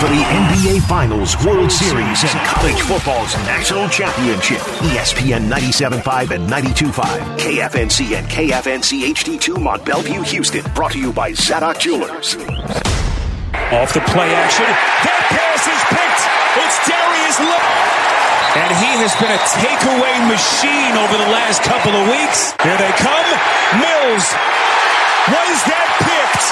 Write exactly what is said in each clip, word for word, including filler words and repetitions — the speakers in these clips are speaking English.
for the N B A Finals, World Series, and college football's national championship. E S P N ninety-seven point five and ninety-two point five, K F N C and K F N C H D two Mont Belvieu, Houston. Brought to you by Zadok Jewelers. Off the play action. That pass is picked. It's Darius Leonard. And he has been a takeaway machine over the last couple of weeks. Here they come. Mills. Was that picked?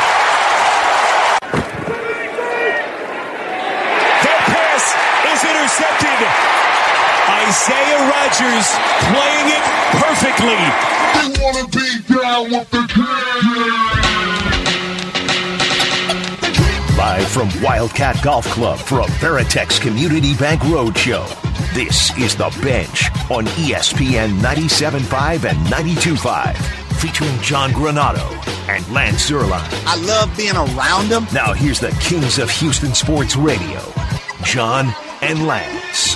That pass is intercepted. Isaiah Rodgers playing it perfectly. They want to be down with the king. Live from Wildcat Golf Club for a Veritex Community Bank Roadshow. This is The Bench on E S P N ninety-seven point five and ninety-two point five. Featuring John Granado and Lance Zierlein. I love being around them. Now here's the kings of Houston Sports Radio, John and Lance.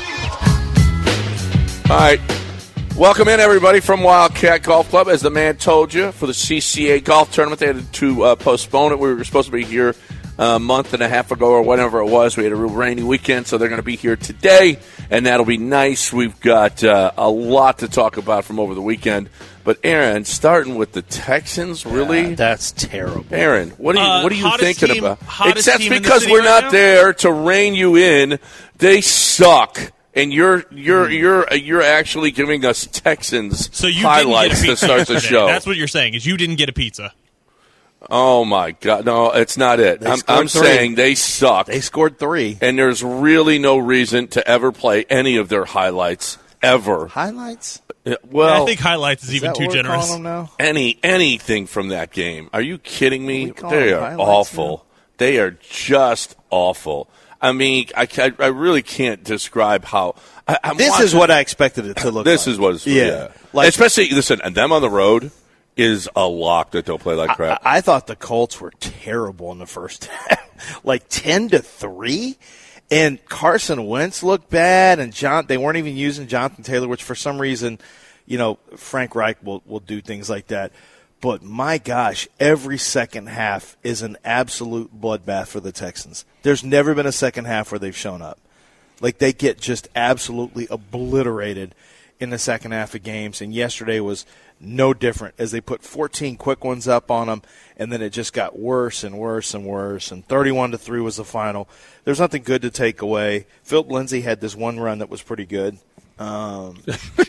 All right. Welcome in, everybody, from Wildcat Golf Club. As the man told you, for the C C A golf tournament, they had to uh, postpone it. We were supposed to be here a month and a half ago or whatever it was. We had a real rainy weekend, so they're going to be here today, and that'll be nice. We've got uh, a lot to talk about from over the weekend. But, Aaron, starting with the Texans, really? Yeah, that's terrible. Aaron, what are you, uh, what are you thinking team, about? It's that's because we're right not now? there to rein you in. They suck. And you're you're you're you're actually giving us Texans so you highlights didn't get a to pizza start the yesterday. show. That's what you're saying, is you didn't get a pizza. Oh, my God. No, it's not it. They I'm, scored I'm three. saying they suck. They scored three. And there's really no reason to ever play any of their highlights, ever. Highlights? Well, I think highlights is, Is even that too what we're generous. calling them now? any anything from that game. Are you kidding me? We call They them are highlights awful. now? They are just awful. I mean, I, ca- I really can't describe how. I, I'm This watching, is what I expected it to look This like. is what it's Yeah. yeah. Like- Especially, listen, and them on the road is a lock that they'll play like crap. I, I thought the Colts were terrible in the first half. Like ten to three. And Carson Wentz looked bad, and John they weren't even using Jonathan Taylor, which for some reason, you know, Frank Reich will, will do things like that. But my gosh, every second half is an absolute bloodbath for the Texans. There's never been a second half where they've shown up. Like, they get just absolutely obliterated in the second half of games, and yesterday was no different as they put fourteen quick ones up on them, and then it just got worse and worse and worse, and thirty-one to three was the final. There's nothing good to take away. Philip Lindsay had this one run that was pretty good. Um,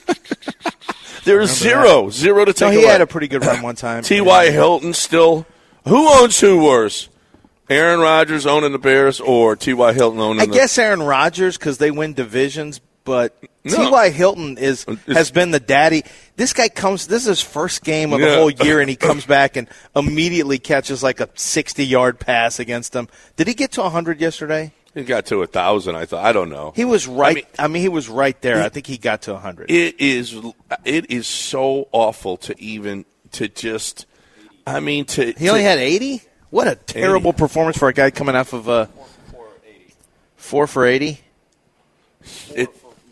There was zero, that? zero to take no, he away. had a pretty good run one time. T Y. Hilton still. Who owns who worse? Aaron Rodgers owning the Bears or T Y. Hilton owning I the guess Aaron Rodgers because they win divisions, but No. T Y. Hilton is It's- has been the daddy. This guy comes. This is his first game of the Yeah. whole year, and he comes back and immediately catches like a sixty-yard pass against them. Did he get to one hundred yesterday? He got to a thousand. I thought. I don't know. He was right. I mean, I mean- he was right there. I think he got to one hundred. It is. It is so awful to even to just. I mean, to He only to- had eighty. What a terrible eighty. performance for a guy coming off of a four for eighty. It,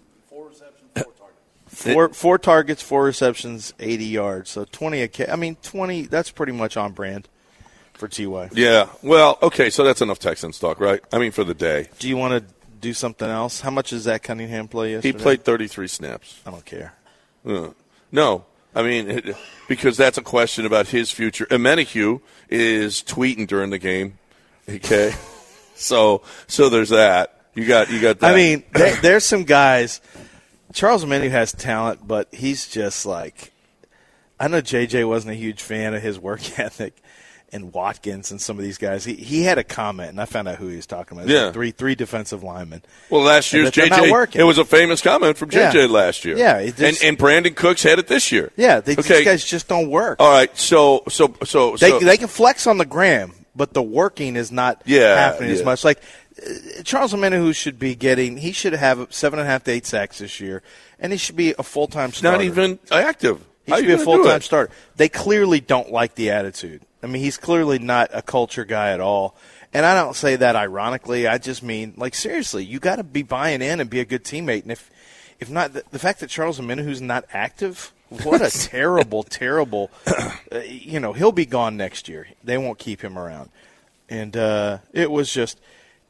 Four four targets, four receptions, eighty yards. So twenty a ca- I mean, twenty. That's pretty much on brand for T Y. yeah. Well, okay. So that's enough Texans talk, right? I mean, for the day. Do you want to do something else? How much does Zach Cunningham play He yesterday? played thirty-three snaps. I don't care. Uh, no, I mean it, because that's a question about his future. Emenike is tweeting during the game. Okay, so so there's that. You got you got that. I mean, there, there's some guys. Charles Omenihu has talent, but he's just like – I know J J wasn't a huge fan of his work ethic and Watkins and some of these guys. He he had a comment, and I found out who he was talking about. It was Yeah. like three three defensive linemen. Well, last And year's that they're J not J, working. it was a famous comment from J J Yeah. last year. Yeah, it just- and and Brandon Cooks had it this year. Yeah, they, okay. these guys just don't work. All right, so so so They so, they can flex on the gram, but the working is not Yeah, happening as yeah. much. Like uh, Charles Omenihu should be getting, he should have seven and a half to eight sacks this year, and he should be a full time starter. not even active. He How should you be a gonna full do time it? starter. They clearly don't like the attitude. I mean, he's clearly not a culture guy at all. And I don't say that ironically. I just mean, like, seriously, you got to be buying in and be a good teammate. And if, if not, the, the fact that Charles Omenihu's not active, what a terrible, terrible. Uh, you know, he'll be gone next year. They won't keep him around. And uh, it was just,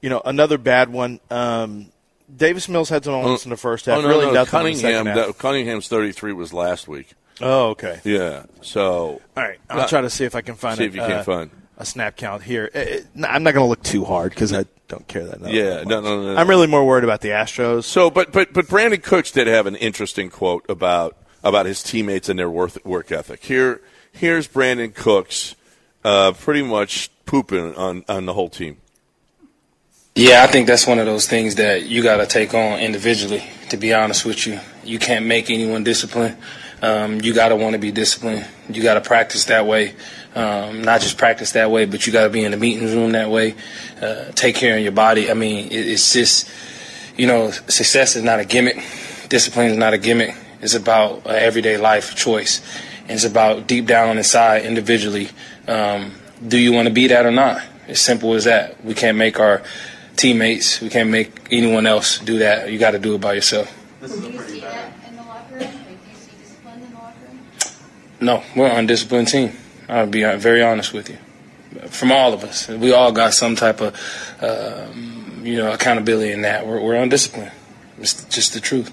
you know, another bad one. Um, Davis Mills had some moments oh, in the first half. Oh, no, really no. nothing Cunningham, in the second half. that, Cunningham's thirty-three was last week. Oh, okay. Yeah. So. All right. I'll uh, try to see if I can find see it. if you can uh, find a snap count here. It, it, I'm not going to look too hard because I don't care that much. Yeah, no, no, no, no. I'm really more worried about the Astros. So, but but but Brandon Cooks did have an interesting quote about about his teammates and their work work ethic. Here, here's Brandon Cooks, uh, pretty much pooping on on the whole team. Yeah, I think that's one of those things that you got to take on individually. To be honest with you, you can't make anyone disciplined. Um, you got to want to be disciplined. You got to practice that way. Um, not just practice that way, but you got to be in the meeting room that way. Uh, take care of your body. I mean, it, it's just, you know, success is not a gimmick. Discipline is not a gimmick. It's about an everyday life choice. And it's about deep down inside, individually, um, do you want to be that or not? As simple as that. We can't make our teammates, we can't make anyone else do that. You got to do it by yourself. Do you see that in the locker room? Like, do you see discipline in the locker room? No, we're an undisciplined team. I'll be very honest with you. From all of us, we all got some type of, um, you know, accountability in that. We're, we're undisciplined. It's just the truth.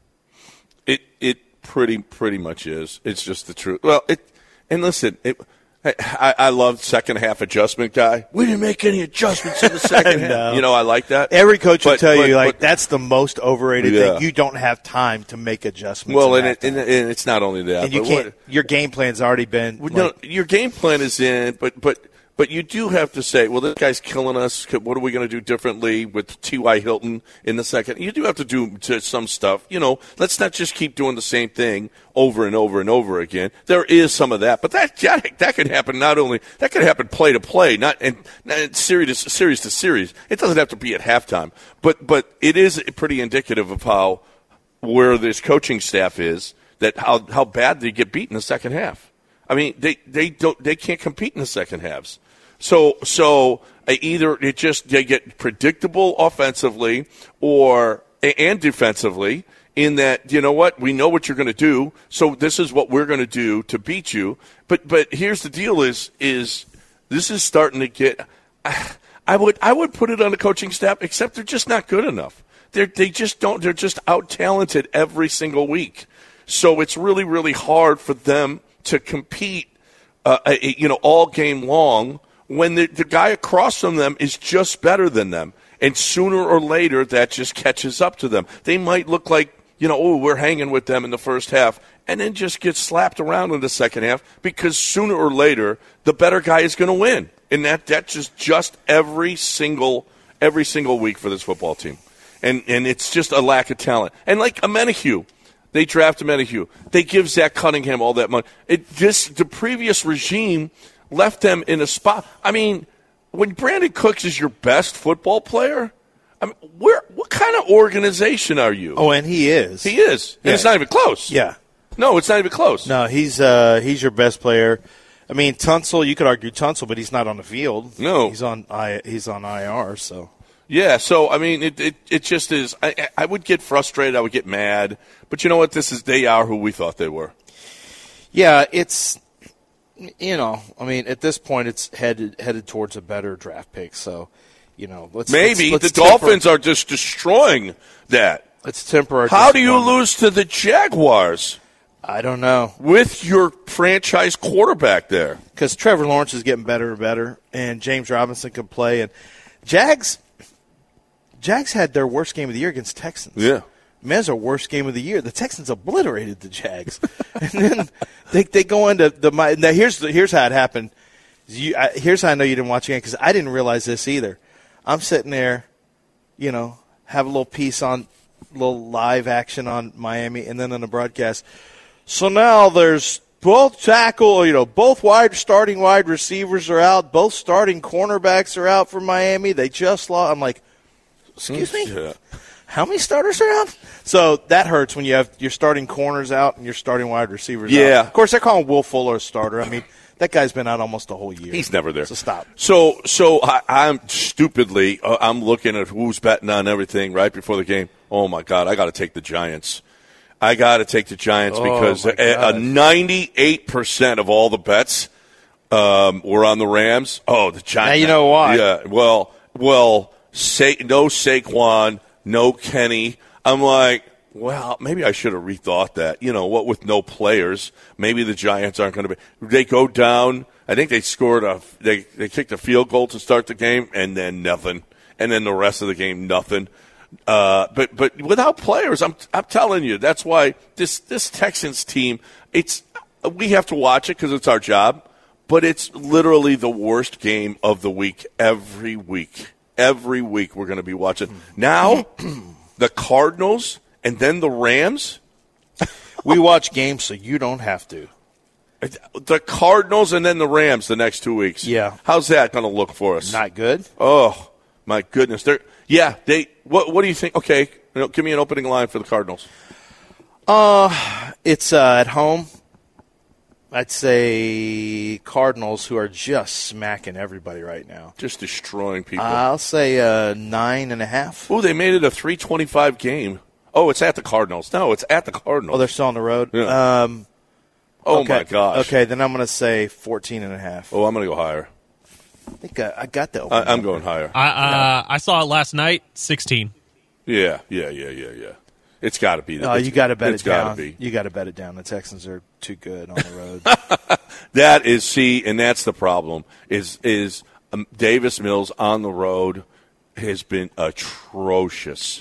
It it pretty pretty much is. It's just the truth. Well, it and listen, it. I, I love second half adjustment guy. We didn't make any adjustments in the second half. No. You know, I like that. Every coach will but, tell but, you, like, but, that's the most overrated yeah. thing. You don't have time to make adjustments. Well, in and, that it, and, and it's not only that. and you but can't. what, Your game plan's already been. well, like, no, your game plan is in, but but but you do have to say, well, this guy's killing us. What are we going to do differently with T Y. Hilton in the second? You do have to do to some stuff. You know, let's not just keep doing the same thing over and over and over again. There is some of that, but that that, that could happen not only that could happen play to play, not and, and series to series to series. It doesn't have to be at halftime, but but it is pretty indicative of how where this coaching staff is, that how how bad they get beat in the second half. I mean, they they don't they can't compete in the second halves. So so uh, either it just they get predictable offensively or and defensively. In that, you know what, we know what you're going to do, so this is what we're going to do to beat you. But but here's the deal: is is this is starting to get? I would I would put it on the coaching staff, except they're just not good enough. They they just don't. They're just out talented every single week. So it's really really hard for them to compete, uh, you know, all game long when the the guy across from them is just better than them. And sooner or later, that just catches up to them. They might look like, you know, oh, we're hanging with them in the first half, and then just get slapped around in the second half because sooner or later, the better guy is going to win. And that that's just, just every single every single week for this football team. And and it's just a lack of talent. And like Amenahue, they draft Amenahue. They give Zach Cunningham all that money. It this the previous regime left them in a spot. I mean, when Brandon Cooks is your best football player, I mean, where what kind of organization are you? Oh, and he is. He is. And Yeah. it's not even close. Yeah. No, it's not even close. No, he's uh, he's your best player. I mean, Tunsil, you could argue Tunsil, but he's not on the field. No. He's on I he's on I R, so. Yeah, so, I mean, it, it, it just is. I, I would get frustrated. I would get mad. But you know what? This is they are who we thought they were. Yeah, it's, you know, I mean, at this point, it's headed headed towards a better draft pick. So, you know, let's Maybe. let's, let's the temper, Dolphins are just destroying that. Let's temper our How do you disappointment. lose to the Jaguars I don't know. with your franchise quarterback there? Because Trevor Lawrence is getting better and better, and James Robinson can play. And Jags, Jags had their worst game of the year against Texans. Yeah. I mean, that's their worst game of the year. The Texans obliterated the Jags, and then they they go into the. Now here's the, here's how it happened. You, I, here's how I know you didn't watch the game because I didn't realize this either. I'm sitting there, you know, have a little piece on, little live action on Miami, and then on the broadcast. So now there's both tackle, you know, both wide starting wide receivers are out, both starting cornerbacks are out for Miami. They just lost. I'm like, excuse me. Yeah. How many starters are out? So that hurts when you have your starting corners out and your starting wide receivers out. Yeah. Of course, they're calling Will Fuller a starter. I mean, that guy's been out almost a whole year. He's never there. So stop. So, so I, I'm stupidly, uh, I'm looking at who's betting on everything right before the game. Oh, my God, I got to take the Giants. I got to take the Giants Oh, because my a, a God. ninety-eight percent of all the bets um, were on the Rams. Oh, the Giants. Now you know why. Yeah, well, well, Sa- no Saquon, no Kenny. I'm like, well, maybe I should have rethought that. You know, what with no players, maybe the Giants aren't going to be. They go down. I think they scored a. They they kicked a field goal to start the game, and then nothing, and then the rest of the game nothing. Uh, but but without players, I'm I'm telling you, that's why this this Texans team. It's we have to watch it because it's our job, but it's literally the worst game of the week every week. Every week we're going to be watching. Now, the Cardinals and then the Rams. We watch games so you don't have to. The Cardinals and then the Rams the next two weeks. Yeah. How's that going to look for us? Not good. Oh, my goodness. They're, yeah, they. What What do you think? Okay, you know, give me an opening line for the Cardinals. Uh, it's uh, at home. I'd say Cardinals, who are just smacking everybody right now. Just destroying people. I'll say uh, nine and a half. Oh, they made it a three twenty-five game. Oh, it's at the Cardinals. No, it's at the Cardinals. Oh, they're still on the road? Yeah. Um, oh, okay. my gosh. Okay, then I'm going to say fourteen and a half. Oh, I'm going to go higher. I think I, I got the I, I'm going higher. I, uh, I saw it last night, sixteen. Yeah, yeah, yeah, yeah, yeah. It's got to be. Oh, you got to bet it's it down. Gotta be. You got to bet it down. The Texans are too good on the road. That is, see, and that's the problem, is is um, Davis Mills on the road has been atrocious.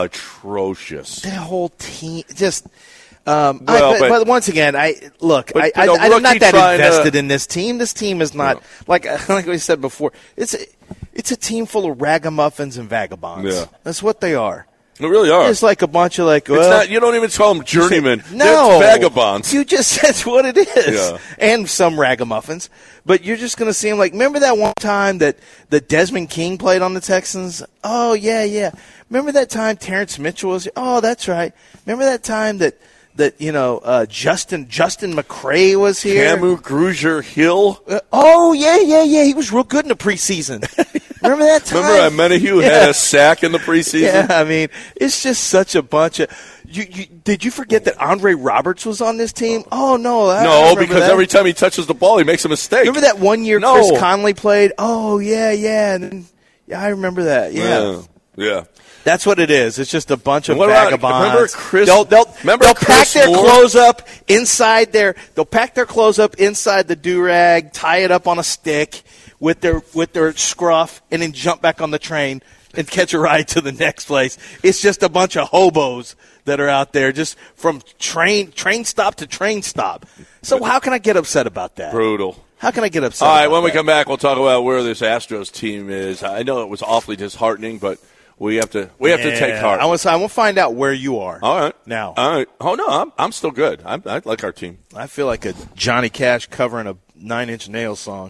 Atrocious. That whole team just um, Well, I, but, but- but once again, I look, But- I, but a I, I'm rookie not that trying to- invested in this team. This team is not No. like like we said before. It's a, it's a team full of ragamuffins and vagabonds. Yeah. That's what they are. They really are. It's like a bunch of like. It's well, not, you don't even call them journeymen. No, They're vagabonds. You just said what it is, Yeah. and some ragamuffins. But you're just going to see them like. Remember that one time that that Desmond King played on the Texans? Oh yeah, yeah. Remember that time Terrence Mitchell was? Oh, that's right. Remember that time that that you know uh, Justin Justin McCray was here? Camu Grugier Hill. Uh, oh yeah, yeah, yeah. He was real good in the preseason. Remember that time? Remember Amenahue Yeah. had a sack in the preseason? Yeah, I mean, it's just such a bunch of. You, you, did you forget that Andre Roberts was on this team? Oh no, I No, remember because that. every time he touches the ball, he makes a mistake. Remember that one year No. Chris Conley played? Oh yeah, yeah, and then, yeah, I remember that. Yeah. Yeah. yeah. That's what it is. It's just a bunch of What about- vagabonds. remember Chris- They'll, they'll, remember they'll Chris pack their Moore? clothes up inside their. They'll pack their clothes up inside the do-rag, tie it up on a stick with their with their scruff, and then jump back on the train and catch a ride to the next place. It's just a bunch of hobos that are out there, just from train train stop to train stop. So how can I get upset about that? Brutal. How can I get upset? All right, about when we that? come back, we'll talk about where this Astros team is. I know it was awfully disheartening, but we have to we have to take Yeah, heart. I want to. I want to find out where you are. All right. Now. All right. Oh, no, I'm, I'm still good. I'm, I like our team. I feel like a Johnny Cash covering a Nine Inch Nails song.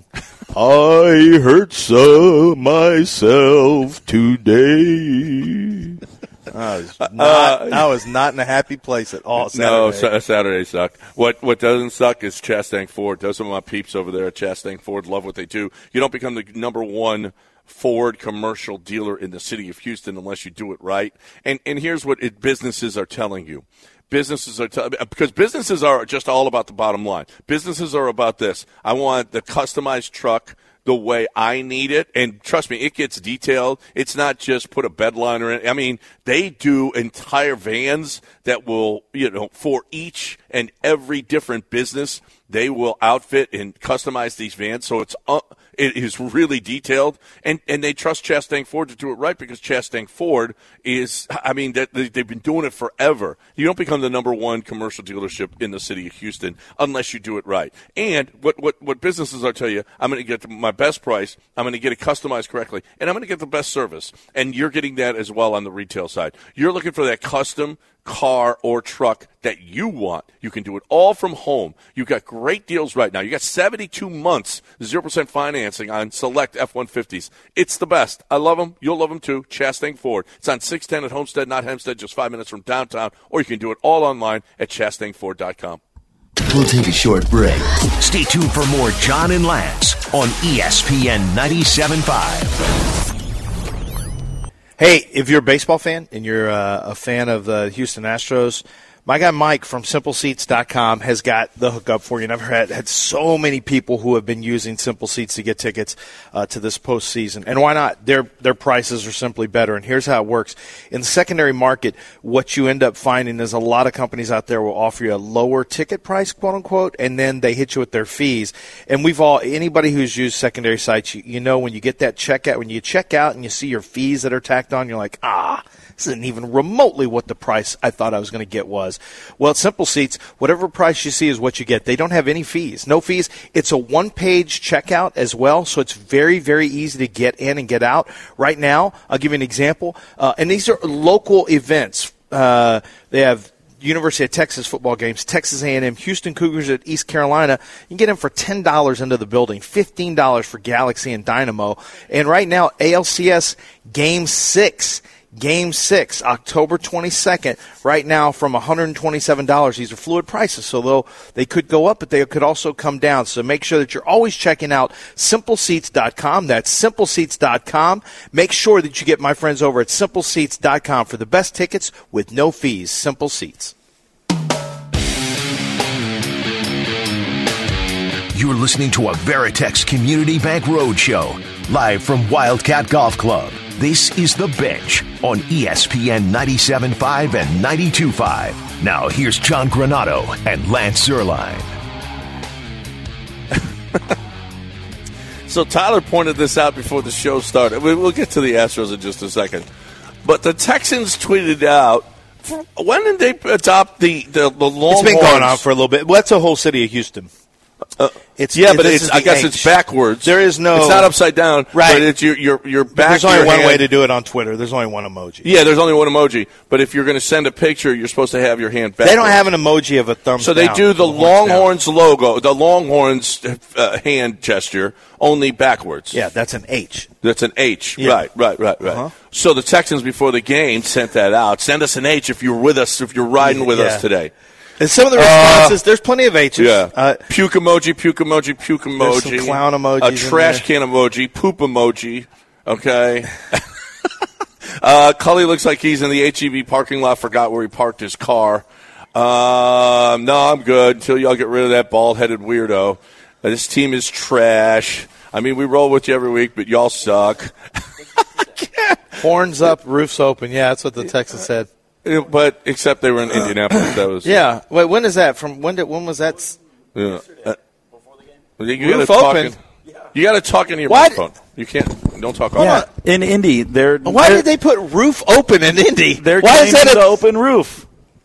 I hurt so myself today. I was not, Uh, I was not in a happy place at all No, Saturday. Sa- Saturday sucked. What what doesn't suck is Chastang Ford. Those are my peeps over there at Chastang Ford. Love what they do. You don't become the number one Ford commercial dealer in the city of Houston unless you do it right. And and here's what it, businesses are telling you. Businesses are t- because businesses are just all about the bottom line. Businesses are about this. I want the customized truck the way I need it, and trust me, it gets detailed. It's not just put a bed liner in. I mean, they do entire vans that will, you know, for each and every different business, they will outfit and customize these vans. So it's uh, it is really detailed, and and they trust Chastang Ford to do it right because Chastang Ford is, I mean, they, they've been doing it forever. You don't become the number one commercial dealership in the city of Houston unless you do it right. And what what what businesses are tell you, I'm going to get my best price, I'm going to get it customized correctly, and I'm going to get the best service. And you're getting that as well on the retail side. You're looking for that custom car or truck that you want. You can do it all from home. You've got great deals right now. You got seventy-two months, zero percent financing on select F one fifties. It's the best. I love them. You'll love them too. Chastang Ford. It's on six ten at Homestead, not Hempstead, just five minutes from downtown. Or you can do it all online at chastang ford dot com. We'll take a short break. Stay tuned for more John and Lance on E S P N ninety-seven point five. Hey, if you're a baseball fan and you're uh, a fan of the Houston Astros, My guy Mike from simple seats dot com has got the hookup for you. And I've had, had so many people who have been using Simple Seats to get tickets uh, to this postseason. And why not? Their their prices are simply better. And here's how it works. In the secondary market, what you end up finding is a lot of companies out there will offer you a lower ticket price, quote unquote, and then they hit you with their fees. And we've all, anybody who's used secondary sites, you, you know when you get that checkout, when you check out and you see your fees that are tacked on, you're like, ah, this isn't even remotely what the price I thought I was going to get was. Well, at Simple Seats, whatever price you see is what you get. They don't have any fees. No fees. It's a one-page checkout as well, so it's very, very easy to get in and get out. Right now, I'll give you an example. Uh, and these are local events. Uh, they have University of Texas football games, Texas A and M, Houston Cougars at East Carolina. You can get them for ten dollars into the building, fifteen dollars for Galaxy and Dynamo. And right now, A L C S Game six. Game six, October twenty-second, right now from one hundred twenty-seven dollars. These are fluid prices, so they'll, they could go up, but they could also come down. So make sure that you're always checking out simple seats dot com. That's simple seats dot com. Make sure that you get my friends over at simple seats dot com for the best tickets with no fees. Simple Seats. You're listening to a Veritex Community Bank Roadshow, live from Wildcat Golf Club. This is The Bench on E S P N ninety-seven point five and ninety-two point five. Now here's John Granato and Lance Zierlein. So Tyler pointed this out before the show started. We'll get to the Astros in just a second. But the Texans tweeted out, when did they adopt the, the, the long It's been horns? going on for a little bit. Well, that's the whole city of Houston. Uh, It's, yeah, it, but this it's, is I the guess H. it's backwards. There is no. It's not upside down. Right. But it's your your your back. There's only your one hand. way to do it on Twitter. There's only one emoji. Yeah, there's only one emoji. But if you're going to send a picture, you're supposed to have your hand back. They don't have an emoji of a thumbs So they down. do the The horns Longhorns logo, the Longhorns uh, hand gesture, only backwards. Yeah, that's an H. That's an H. Yeah. Right, right, right, right. Uh-huh. So the Texans before the game sent that out. Send us an H if you're with us, if you're riding with Yeah. us today. And some of the responses, uh, there's plenty of H's. Yeah. Uh, puke emoji, puke emoji, puke emoji. There's some clown emojis A in trash there. can emoji, poop emoji. Okay. uh, Cully looks like he's in the H E B parking lot, forgot where he parked his car. Um, no, I'm good until y'all get rid of that bald-headed weirdo. Uh, this team is trash. I mean, we roll with you every week, but y'all suck. Horns up, roofs open. Yeah, that's what the Texans said. But except they were in Indianapolis. That was Yeah. Wait, when is that? From when did when was that? s- Yeah. Uh, you Roof gotta talk open. in, you got to talk into your What? microphone. You can't. Don't talk on Yeah. it. In Indy, they're Why they're, did they put roof open in Indy? they're Why is that changing a the open roof?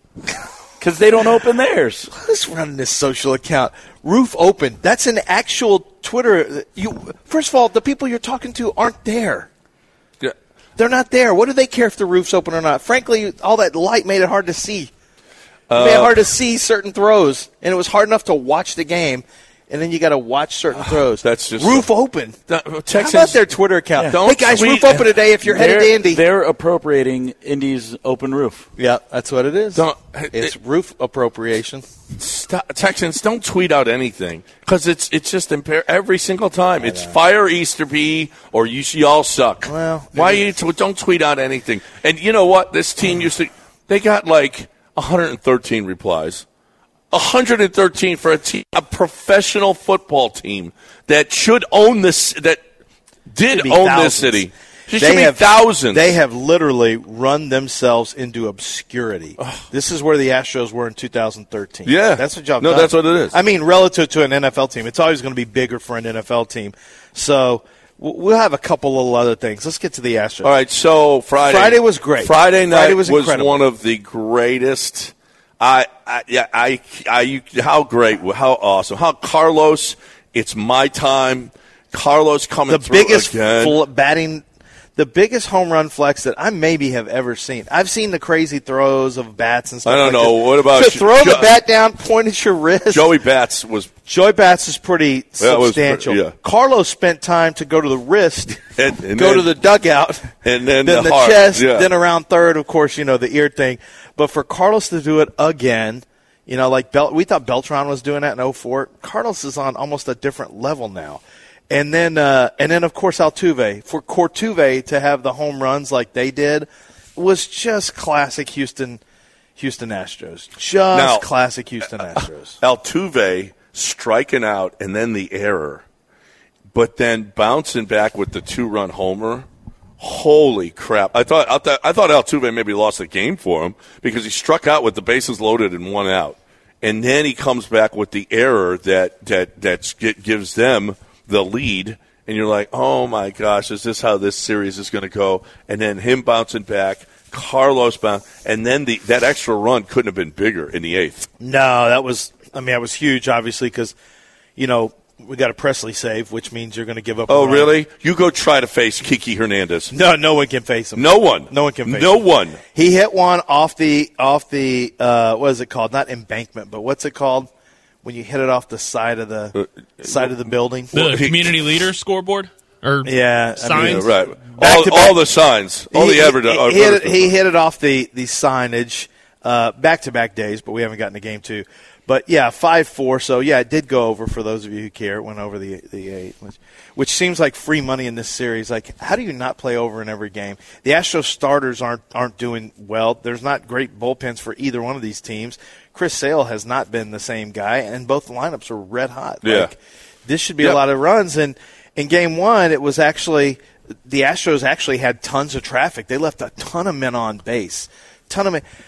Because they don't open theirs. Who's running this social account? Roof open. That's an actual Twitter. You first of all, the people you're talking to aren't there. Yeah. They're not there. What do they care if the roof's open or not? Frankly, all that light made it hard to see. It Uh, made it hard to see certain throws, and it was hard enough to watch the game. And then you got to watch certain throws. That's just roof open. The- How Texans- about their Twitter account? Yeah. Don't Hey guys, tweet- roof open today if you're headed to They're, Indy. they're appropriating Indy's open roof. Yeah, that's what it is. Don't- it's it- roof appropriation. Stop, Texans, don't tweet out anything because it's it's just impair every single time. It's fire Easterby or you y'all suck. Well, why maybe- you t- don't tweet out anything? And you know what? This team used to. They got like one hundred thirteen replies. one hundred thirteen for a team, a professional football team that should own this. That did Should be own thousands. this city. It They should be have thousands. They have literally run themselves into obscurity. This is where the Astros were in two thousand thirteen. Yeah. that's what y'all No, done. that's what it is. I mean, relative to an N F L team, it's always going to be bigger for an N F L team. So w- we'll have a couple little other things. Let's get to the Astros. All right, so Friday. Friday was great. Friday night Friday was was, incredible. one of the greatest. I, I, yeah, I, I, how great, how awesome, how Carlos. It's my time. Carlos coming The through biggest again. fl- batting. The biggest home run flex that I maybe have ever seen. I've seen the crazy throws of bats and stuff. I don't like know. that. What about to you- throw the Jo- bat down, point at your wrist? Joey Bats was Joey Bats is pretty That was substantial. pretty- yeah. Carlos spent time to go to the wrist, And- and go then- to the dugout, and then then the the, heart, chest, yeah. then around third, of course, you know, the ear thing. But for Carlos to do it again, you know, like Bel- we thought Beltran was doing that in oh four. Carlos is on almost a different level now. And then, uh, and then of course, Altuve. For Cortuve to have the home runs like they did was just classic Houston Houston Astros. Just Now, classic Houston Astros. Altuve striking out and then the error, but then bouncing back with the two-run homer. Holy crap! I thought I thought, I thought Altuve maybe lost the game for him because he struck out with the bases loaded and one out, and then he comes back with the error that that that gives them the lead. And you're like, oh my gosh, is this how this series is going to go? And then him bouncing back, Carlos bounce, and then the that extra run couldn't have been bigger in the eighth. No, that was I mean that was huge, obviously, because you know. We got a Presley save, which means you're going to give up. Oh, really? You go try to face Kiki Hernandez. No, no one can face him. No one. No one can face no him. No one. He hit one off the off the uh, what is it called? Not embankment, but what's it called when you hit it off the side of the uh, side of the building? The community leader scoreboard or yeah, signs. I mean, yeah, right. All, all the signs, all he, the advertising. He, he, hit it, he hit it off the the signage uh, back-to-back days, but we haven't gotten a game two. But, yeah, five four, so, yeah, it did go over for those of you who care. It went over the the eight, which, which seems like free money in this series. Like, how do you not play over in every game? The Astros starters aren't aren't doing well. There's not great bullpens for either one of these teams. Chris Sale has not been the same guy, and both lineups are red hot. Yeah. Like, this should be yep. a lot of runs. And in game one, it was actually – the Astros actually had tons of traffic. They left a ton of men on base, ton of men –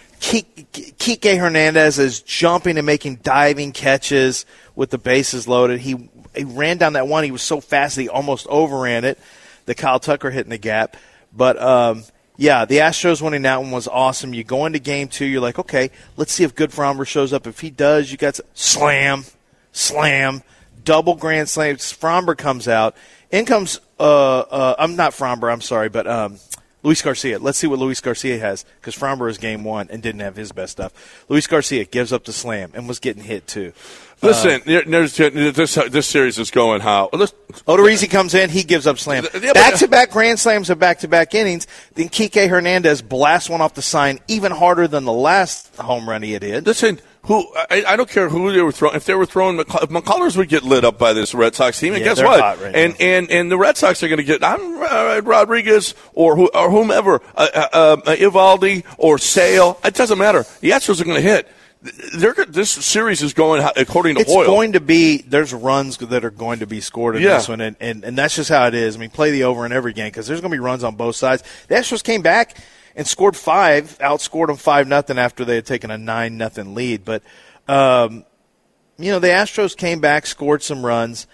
Kike Hernandez is jumping and making diving catches with the bases loaded. He, he ran down that one. He was so fast that he almost overran it. The Kyle Tucker hitting the gap. But, um, yeah, the Astros winning that one was awesome. You go into game two, you're like, okay, let's see if Good Framber shows up. If he does, you got slam, slam, double grand slam. Framber comes out. In comes uh, – uh, I'm not Framber, I'm sorry, but um, – Luis Garcia. Let's see what Luis Garcia has, because Framber is game one and didn't have his best stuff. Luis Garcia gives up the slam and was getting hit too. Listen, uh, there's, this this series is going how. Odorizzi comes in, he gives up slam. Back-to-back grand slams and back-to-back innings. Then Kike Hernandez blasts one off the sign even harder than the last home run he had hit. Listen, who I, I don't care who they were throwing. If they were throwing, if McCullers would get lit up by this Red Sox team, and yeah, guess what? Right and, and and the Red Sox are going to get I'm uh, Rodriguez or who, or whomever, uh, uh, uh, Eovaldi or Sale. It doesn't matter. The Astros are going to hit. They're, this series is going according to it's Hoyle. It's going to be – there's runs that are going to be scored in yeah. this one, and, and, and that's just how it is. I mean, play the over in every game because there's going to be runs on both sides. The Astros came back and scored five, outscored them five nothing after they had taken a nine nothing lead. But, um, you know, the Astros came back, scored some runs,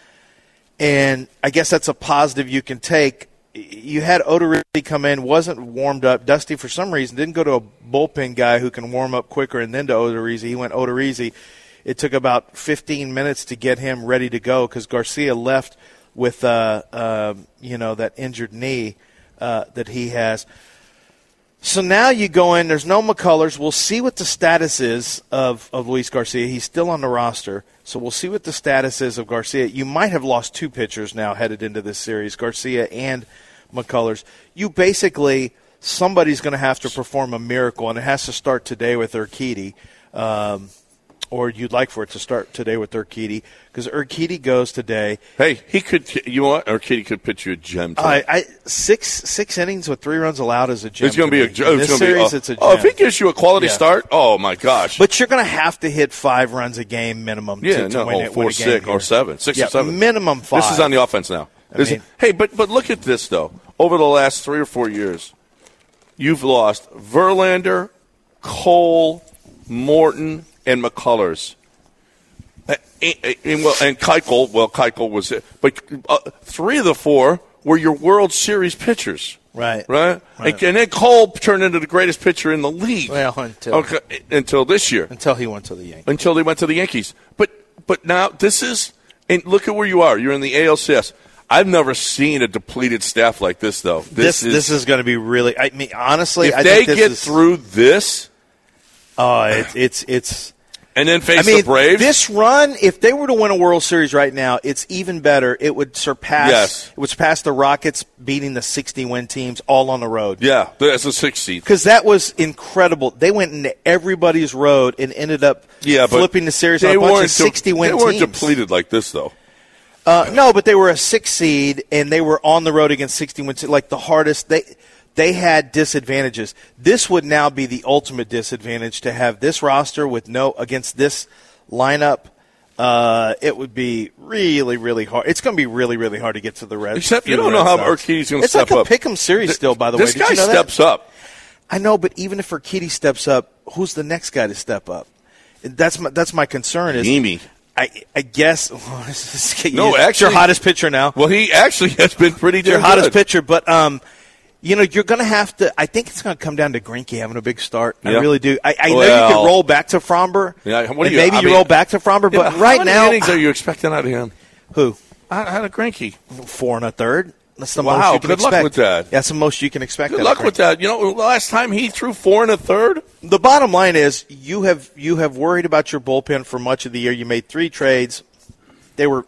and I guess that's a positive you can take. You had Odorizzi come in, wasn't warmed up. Dusty, for some reason, didn't go to a bullpen guy who can warm up quicker and then to Odorizzi. He went Odorizzi. It took about fifteen minutes to get him ready to go because Garcia left with, uh, uh, you know, that injured knee uh, that he has. So now you go in. There's no McCullers. We'll see what the status is of, of Luis Garcia. He's still on the roster, so we'll see what the status is of Garcia. You might have lost two pitchers now headed into this series, Garcia and McCullers. You basically, somebody's going to have to perform a miracle, and it has to start today with Urquidy. Um, or you'd like for it to start today with Urquidy, because Urquidy goes today. Hey, he could. You know what? Urquidy could pitch you a gem. I, I six six innings with three runs allowed is a gem. It's going to be a gem. In this series, it's a gem. Oh, if he gives you a quality yeah. start, oh my gosh! But you're going to have to hit five runs a game minimum. Yeah, to, to no, win oh, it, four, win a six, game or seven, six yeah, or seven. Minimum five. This is on the offense now. I mean, hey, but but look at this though. Over the last three or four years, you've lost Verlander, Cole, Morton, and McCullers. And, and, well, and Keuchel, well, Keuchel was it. But uh, three of the four were your World Series pitchers. Right. Right? right. And, and then Cole turned into the greatest pitcher in the league. Well, until. Okay, until this year. Until he went to the Yankees. Until he went to the Yankees. But but now this is – and look at where you are. You're in the A L C S. I've never seen a depleted staff like this, though. This this is, this is going to be really – I mean, honestly, if I they think this get is, through this – Oh, it, it's it's – and then face I mean, the Braves. This run, if they were to win a World Series right now, it's even better. It would surpass. Yes. It would surpass the Rockets beating the sixty-win teams all on the road. Yeah, that's a six seed. Because that was incredible. They went into everybody's road and ended up yeah, flipping the series on a bunch of sixty-win teams. They weren't depleted like this, though. Uh, no, but they were a six seed and they were on the road against sixty-win teams. Like the hardest they. they had disadvantages. This would now be the ultimate disadvantage to have this roster with no against this lineup. Uh, it would be really, really hard. It's going to be really, really hard to get to the Reds. Except you don't know how Urquidy's going to step up. It's like a pick 'em series still, by the way. This Did guy you know steps that? up. I know, but even if Urquidy steps up, who's the next guy to step up? That's my that's my concern. Is Yimi. I I guess well, this is, no, it's actually, your hottest pitcher now. Well, he actually has been pretty your damn hottest good. pitcher, but um. You know, you're going to have to – I think it's going to come down to Greinke having a big start. I yeah. really do. I, I well, know you can roll back to Fromber. Yeah, what and you, maybe I you mean, roll back to Fromber, yeah, but but right how many now – innings are you expecting out of him? Who? Out, out of Greinke. Four and a third. That's the wow, most you can good expect. luck with that. That's the most you can expect. Good luck with that. You know, last time he threw four and a third. The bottom line is you have you have worried about your bullpen for much of the year. You made three trades. They were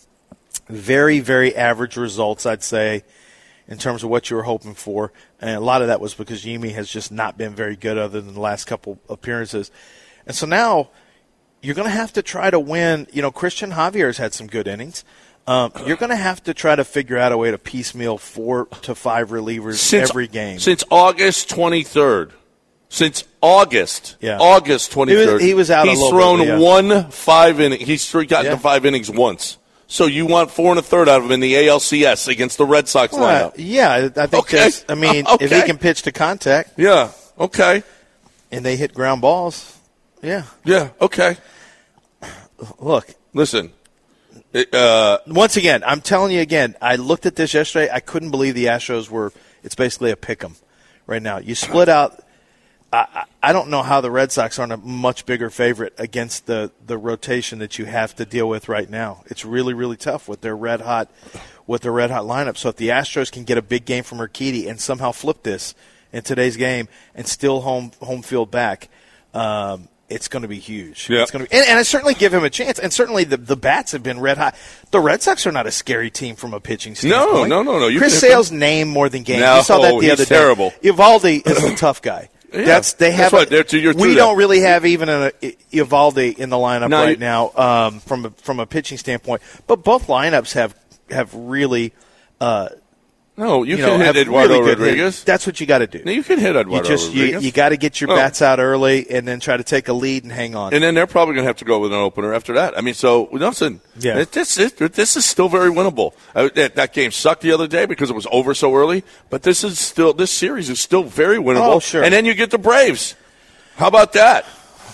very, very average results, I'd say, in terms of what you were hoping for. And a lot of that was because Yimi has just not been very good other than the last couple appearances. And so now you're going to have to try to win. You know, Christian Javier's had some good innings. Um, you're going to have to try to figure out a way to piecemeal four to five relievers since, every game. Since August twenty-third. Since August. Yeah. August twenty-third. He was, he was out He's a little thrown bit, yeah. one five inning. He's gotten Yeah. to five innings once. So you want four and a third out of him in the A L C S against the Red Sox Well, lineup? yeah, I think Okay. that's, I mean, Okay. if he can pitch to contact. Yeah, okay. And they hit ground balls. Yeah. Yeah, okay. Look. Listen. It, uh, Once again, I'm telling you again, I looked at this yesterday. I couldn't believe the Astros were, it's basically a pick 'em right now. You split out. I, I don't know how the Red Sox aren't a much bigger favorite against the, the rotation that you have to deal with right now. It's really, really tough with their red hot with their red hot lineup. So if the Astros can get a big game from Urquidy and somehow flip this in today's game and still home home field back, um, it's going to be huge. Yeah. It's going to be, and, and I certainly give him a chance. And certainly the, the bats have been red hot. The Red Sox are not a scary team from a pitching standpoint. No, no, no, no. You Chris can- Sale's name more than game. No, you saw that the he's other day. terrible. Ivaldi is the tough guy. Yeah, that's they have. that's what, they're to your- we to don't that. really have even an Ivaldi in the lineup No, right you- now um, from a, from a pitching standpoint. But both lineups have have really. Uh, no, you, you can know, hit have Eduardo really good Rodriguez. hitters. That's what you got to do. No, you can hit Eduardo You just you, Rodriguez. you got to get your Oh. bats out early and then try to take a lead and hang on. And then they're probably going to have to go with an opener after that. I mean, so listen, Yeah. it, this is this is still very winnable. Uh, that, that game sucked the other day because it was over so early, but this is still this series is still very winnable. Oh, sure. And then you get the Braves. How about that?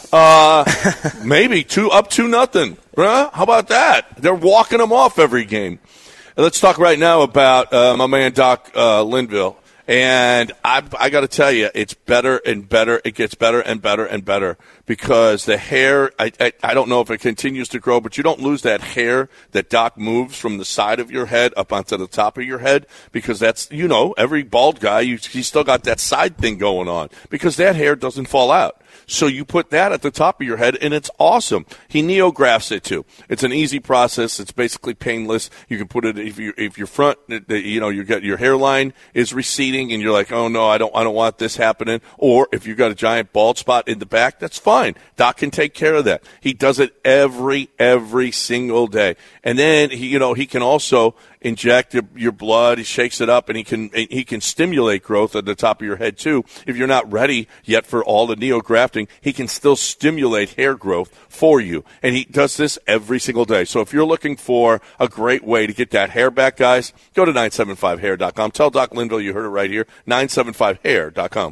Uh, maybe two up two nothing. Huh? How about that? They're walking them off every game. And let's talk right now about uh, my man Doc uh, Linville. And I, I got to tell you, it's better and better. It gets better and better and better because the hair, I, I, I don't know if it continues to grow, but you don't lose that hair that Doc moves from the side of your head up onto the top of your head because that's, you know, every bald guy, you, he's still got that side thing going on because that hair doesn't fall out. So you put that at the top of your head, and it's awesome. He neografts it too. It's an easy process. It's basically painless. You can put it if you if your front, you know, you got your hairline is receding, and you're like, oh no, I don't, I don't want this happening. Or if you've got a giant bald spot in the back, that's fine. Doc can take care of that. He does it every every single day, and then he, you know, he can also inject your, your blood. He shakes it up, and he can he can stimulate growth at the top of your head too. If you're not ready yet for all the neografting, he can still stimulate hair growth for you, and he does this every single day. So if you're looking for a great way to get that hair back, guys, go to nine seven five hair dot com. Tell Doc Linville you heard it right here, nine seven five hair dot com.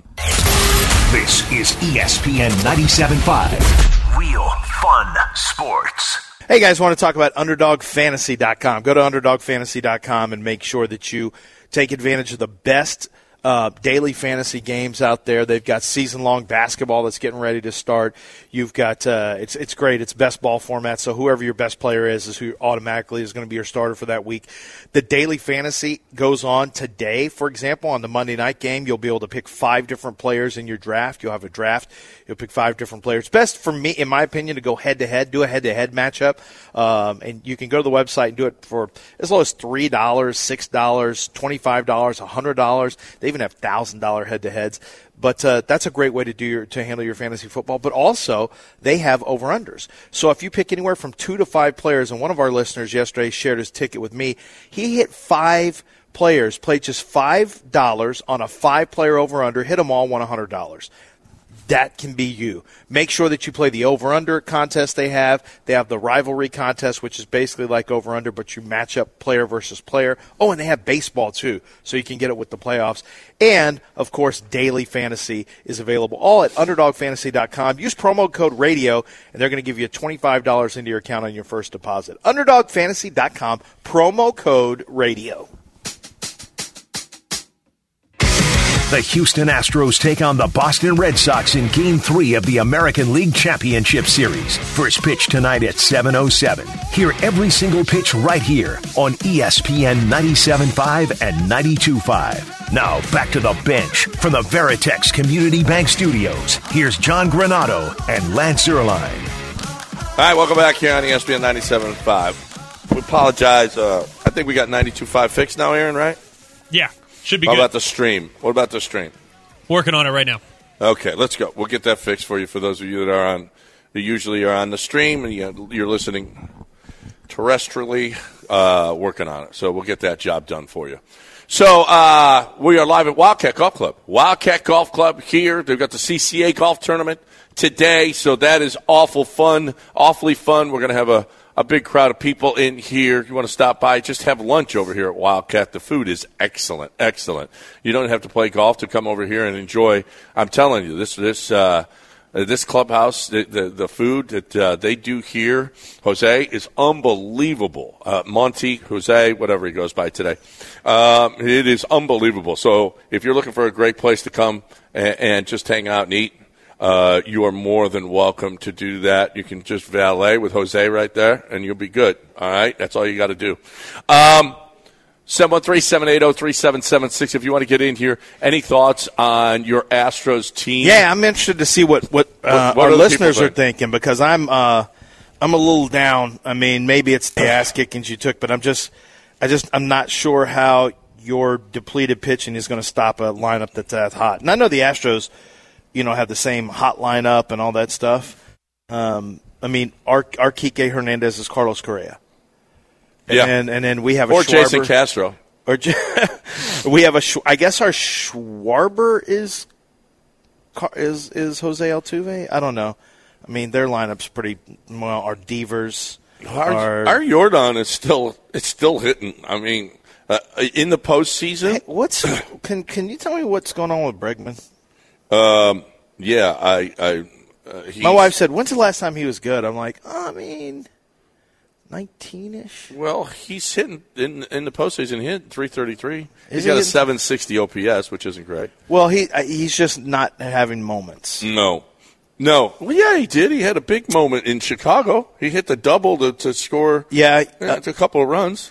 This is E S P N ninety-seven point five. Real fun sports. Hey, guys, want to talk about underdog fantasy dot com. Go to underdog fantasy dot com and make sure that you take advantage of the best uh, daily fantasy games out there. They've got season-long basketball that's getting ready to start. You've got uh, – it's it's great. It's best ball format, so whoever your best player is is who automatically is going to be your starter for that week. The daily fantasy goes on today. For example, on the Monday night game, you'll be able to pick five different players in your draft. You'll have a draft. You'll pick five different players. Best for me, in my opinion, to go head-to-head, do a head-to-head matchup. Um, and you can go to the website and do it for as low as three dollars, six dollars, twenty-five dollars, one hundred dollars. They even have one thousand dollars head-to-heads. But uh, that's a great way to do your to handle your fantasy football. But also, they have over-unders. So if you pick anywhere from two to five players, and one of our listeners yesterday shared his ticket with me, he hit five players play just five dollars on a five-player over-under, hit them all, won one hundred dollars. That can be you. Make sure that you play the over-under contest they have. They have the rivalry contest, which is basically like over-under, but you match up player versus player. Oh, and they have baseball, too, so you can get it with the playoffs. And, of course, daily fantasy is available all at underdog fantasy dot com. Use promo code RADIO, and they're going to give you twenty-five dollars into your account on your first deposit. underdog fantasy dot com, promo code RADIO. The Houston Astros take on the Boston Red Sox in Game three of the American League Championship Series. First pitch tonight at seven oh seven. Hear every single pitch right here on E S P N ninety-seven point five and ninety-two point five. Now back to the bench from the Veritex Community Bank Studios. Here's John Granato and Lance Erline. All right, welcome back here on E S P N ninety-seven point five. We apologize. Uh, I think we got ninety-two point five fixed now, Aaron, right? Yeah. Should be How good. about the stream? What about the stream? Working on it right now. Okay, let's go. We'll get that fixed for you for those of you that are on, that usually are on the stream and you're listening terrestrially, uh, working on it. So we'll get that job done for you. So uh, we are live at Wildcat Golf Club. Wildcat Golf Club here. They've got the C C A golf tournament today, so that is awful fun, awfully fun. We're going to have a A big crowd of people in here. If you want to stop by, just have lunch over here at Wildcat. The food is excellent, excellent. You don't have to play golf to come over here and enjoy. I'm telling you, this this uh, this clubhouse, the the, the food that uh, they do here, Jose, is unbelievable. Uh, Monty, Jose, whatever he goes by today, um, it is unbelievable. So if you're looking for a great place to come and, and just hang out and eat, Uh, you are more than welcome to do that. You can just valet with Jose right there, and you'll be good. All right? That's all you got to do. Um, seven one three, seven eight zero, three seven seven six. If you want to get in here, any thoughts on your Astros team? Yeah, I'm interested to see what, what, uh, what, what our listeners are think? thinking because I'm uh, I'm a little down. I mean, maybe it's the ass kickings you took, but I'm just I just I'm not sure how your depleted pitching is going to stop a lineup that's that hot. And I know the Astros, you know, have the same hot lineup and all that stuff. Um, I mean, our our Kike Hernandez is Carlos Correa. And, Yeah. and, and then we have a Or Schwarber. Jason Castro. Or we have a, I guess our Schwarber is is is Jose Altuve. I don't know. I mean, their lineup's pretty well. Our Devers, Our, our, our Jordan is still it's still hitting. I mean, uh, in the postseason. Hey, what's can can you tell me what's going on with Bregman? Um, yeah, I, I, uh, My wife said, "When's the last time he was good?" I'm like, oh, I mean, nineteen-ish. Well, he's hitting in in the postseason. He hit three thirty-three. He's he got a hitting- seven sixty O P S, which isn't great. Well, he uh, he's just not having moments. No, no. Well, yeah, he did. He had a big moment in Chicago. He hit the double to, to score. Yeah, yeah uh, a couple of runs.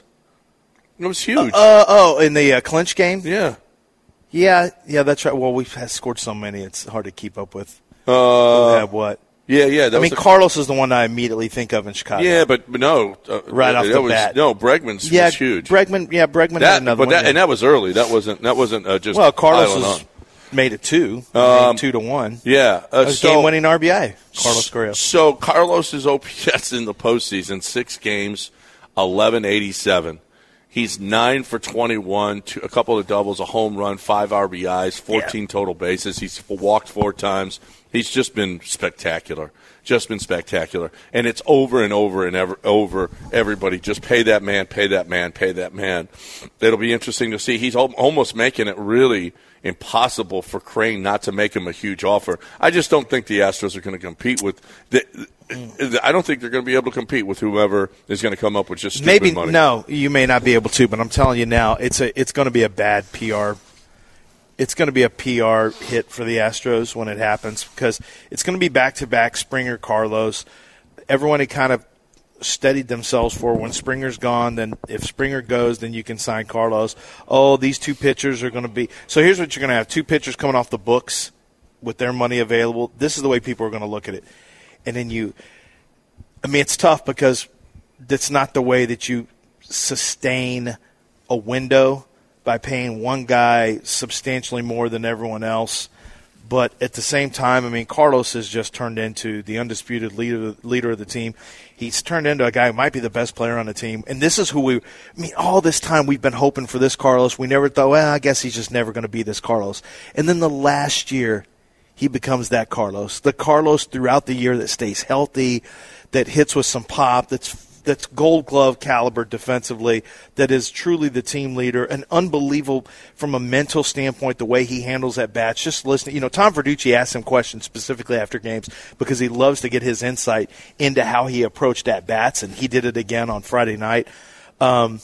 It was huge. Uh, oh, in the uh, clinch game. yeah. Yeah, yeah, that's right. Well, we've had scored so many; it's hard to keep up with. Uh, Who had what? yeah, yeah. That I was mean, a- Carlos is the one I immediately think of in Chicago. Yeah, but, but no. Uh, Right off that the was, bat. No, Bregman's yeah, was huge. Bregman, yeah, Bregman that, had another but one. that, yeah. and that was early. That wasn't. That wasn't uh, just. well, Carlos piling was on. made it two, I Um, mean, two to one. Yeah, uh, That was so, game-winning R B I. Carlos Correa. So Carlos's O P S in the postseason, six games, eleven eighty-seven. He's nine for twenty-one, two, a couple of doubles, a home run, five R B Is, fourteen yeah. total bases. He's walked four times. He's just been spectacular. Just been spectacular. And it's over and over and ever, over. Everybody just pay that man, pay that man, pay that man. It'll be interesting to see. He's al- almost making it really impossible for Crane not to make him a huge offer. I just don't think the Astros are going to compete with the, I don't think they're going to be able to compete with whoever is going to come up with just stupid Maybe money. no, you may not be able to, but I'm telling you now, it's a it's going to be a bad P R. It's going to be a P R hit for the Astros when it happens because it's going to be back to back Springer, Carlos. Everyone had kind of steadied themselves for when Springer's gone. Then if Springer goes, then you can sign Carlos. Oh, these two pitchers are going to be. So here's what you're going to have: two pitchers coming off the books with their money available. This is the way people are going to look at it. And then you, I mean, it's tough because that's not the way that you sustain a window by paying one guy substantially more than everyone else. But at the same time, I mean, Carlos has just turned into the undisputed leader, leader of the team. He's turned into a guy who might be the best player on the team. And this is who we – I mean, all this time we've been hoping for this Carlos. We never thought, well, I guess he's just never going to be this Carlos. And then the last year, he becomes that Carlos. The Carlos throughout the year that stays healthy, that hits with some pop, that's that's gold glove caliber defensively, that is truly the team leader, and unbelievable from a mental standpoint, the way he handles at bats. Just listening, you know, Tom Verducci asked him questions specifically after games because he loves to get his insight into how he approached at bats, and he did it again on Friday night. Um,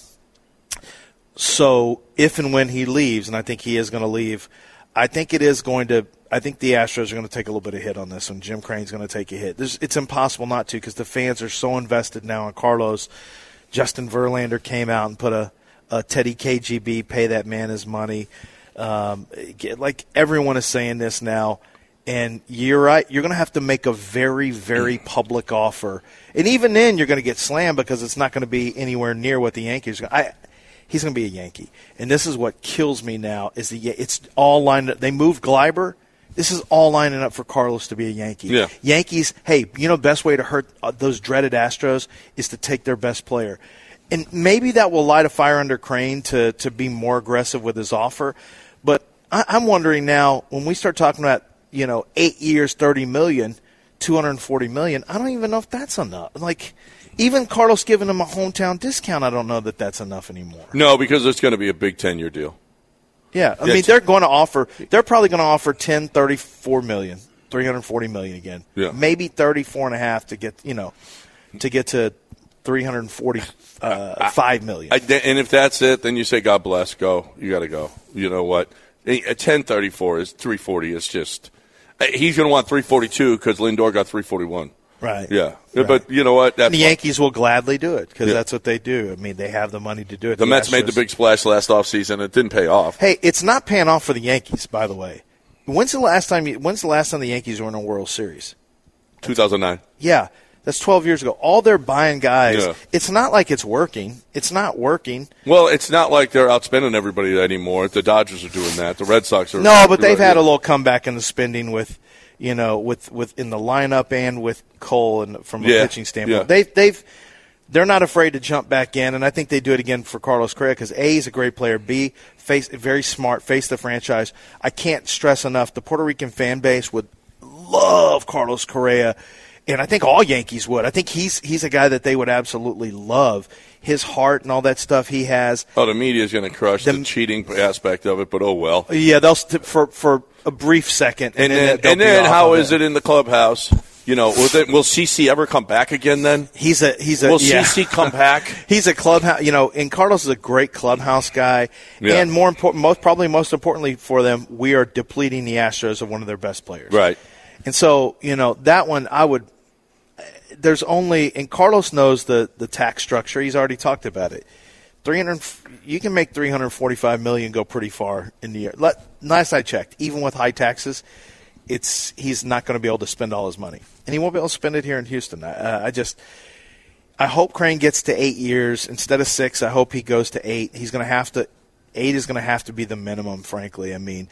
so if and when he leaves, and I think he is going to leave, I think it is going to I think the Astros are going to take a little bit of hit on this one. Jim Crane's going to take a hit. There's, it's impossible not to because the fans are so invested now in Carlos. Justin Verlander came out and put a, a Teddy K G B, pay that man his money. Um, get, like everyone is saying this now, and you're right. You're going to have to make a very, very public offer. And even then you're going to get slammed because it's not going to be anywhere near what the Yankees are. I, he's going to be a Yankee. And this is what kills me now is the it's all lined up. They moved Gleiber. This is all lining up for Carlos to be a Yankee. Yeah. Yankees, hey, you know the best way to hurt uh, those dreaded Astros is to take their best player. And maybe that will light a fire under Crane to, to be more aggressive with his offer. But I, I'm wondering now, when we start talking about, you know, eight years, thirty million dollars, two hundred forty million dollars, I don't even know if that's enough. Like, even Carlos giving him a hometown discount, I don't know that that's enough anymore. No, because it's going to be a big ten-year deal. Yeah, I yeah, mean, they're going to offer – they're probably going to offer ten, thirty-four million dollars, three hundred forty million dollars again. Yeah. Maybe thirty-four and a half to get, you know, to get to three hundred forty-five million dollars. I, and if that's it, then you say, God bless, go. You got to go. You know what? A ten thirty-four is three forty. It's just – he's going to want three forty-two because Lindor got three forty-one. Right. Yeah. Right. But you know what? That's the Yankees will gladly do it because yeah. that's what they do. I mean, they have the money to do it. The, the Mets Astros. made the big splash last offseason. It didn't pay off. Hey, it's not paying off for the Yankees, by the way. When's the last time? You, when's the last time the Yankees were in a World Series? two thousand nine. Yeah, that's twelve years ago. All they're buying guys. Yeah. It's not like it's working. It's not working. Well, it's not like they're outspending everybody anymore. The Dodgers are doing that. The Red Sox are. No, but they've had a little comeback in the spending with. You know, with, with in the lineup and with Cole and from a yeah, pitching standpoint, yeah. they've they've they're not afraid to jump back in, and I think they do it again for Carlos Correa because A, he's a great player, B, face very smart, face the franchise. I can't stress enough the Puerto Rican fan base would love Carlos Correa, and I think all Yankees would. I think he's he's a guy that they would absolutely love. His heart and all that stuff he has. Oh, the media is going to crush the, the cheating aspect of it, but oh well. Yeah, they'll st- for for. a brief second. And, and then, then, and then how is it. it in the clubhouse? You know, will, they, will C C ever come back again then? He's a he's a Will yeah. C C come back? He's a clubhouse, you know, and Carlos is a great clubhouse guy. Yeah. And more important, most probably most importantly for them, we are depleting the Astros of one of their best players. Right. And so, you know, that one I would there's only and Carlos knows the the tax structure. He's already talked about it. three hundred you can make three hundred forty-five million dollars go pretty far in the year. Let, last I checked, even with high taxes, it's he's not going to be able to spend all his money. And he won't be able to spend it here in Houston. I, I just I hope Crane gets to eight years instead of six. I hope he goes to eight. He's going to have to eight is going to have to be the minimum, frankly. I mean,